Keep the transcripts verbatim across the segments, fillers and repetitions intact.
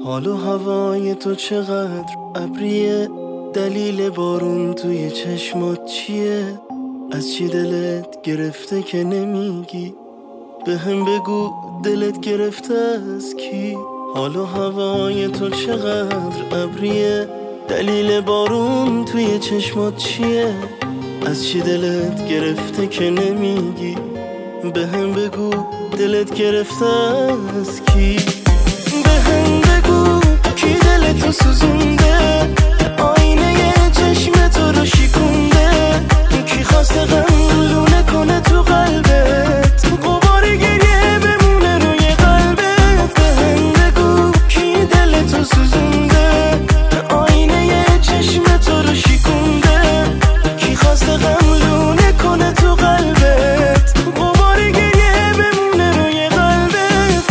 حال و هوای تو چقدر ابریه، دلیل بارون توی چشمات چیه؟ از چی دلت گرفته که نمیگی؟ به هم بگو دلت گرفته از کی؟ حال و هوای تو چقدر ابریه، دلیل بارون توی چشمات چیه؟ از چی دلت گرفته که نمیگی؟ به هم بگو دلت گرفته از کی؟ به هم بگو کی دلتو سوزونده، آینه چشم تو رو شکونده، کی خواسته غم لونه کنه تو قلبت، غبار گریه بمونه روی قلبت. به هم بگو کی دلتو سوزونده، آینه چشم تو رو شکونده، کی خواسته غم لونه کنه تو قلبت، غبار گریه بمونه روی قلبت.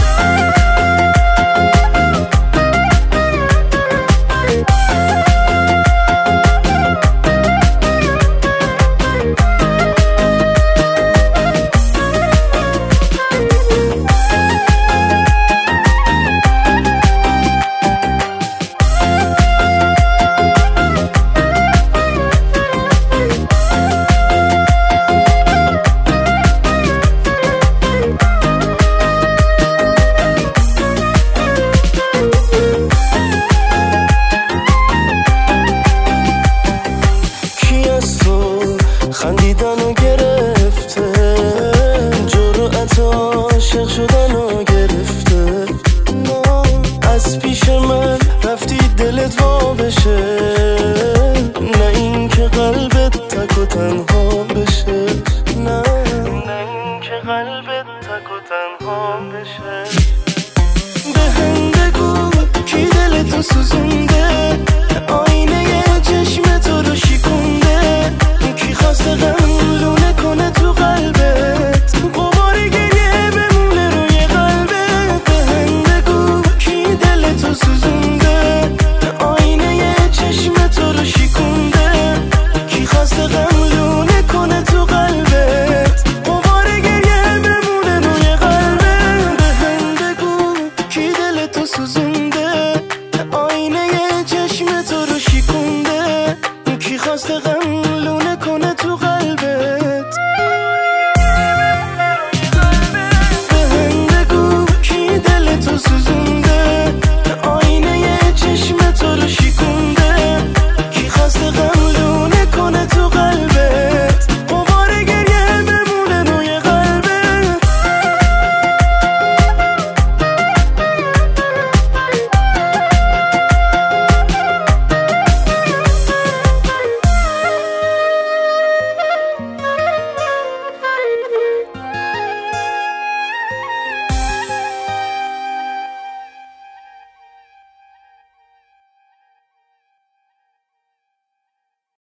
خندیدنو گرفته، جرأت عاشق شدنو گرفته، نه از پیش من رفتی دلت وا بشه، نه این که قلبت تک و تنها بشه، نه نه این که قلبت تک و تنها بشه. به هم بگو کی دلتو سوزونده،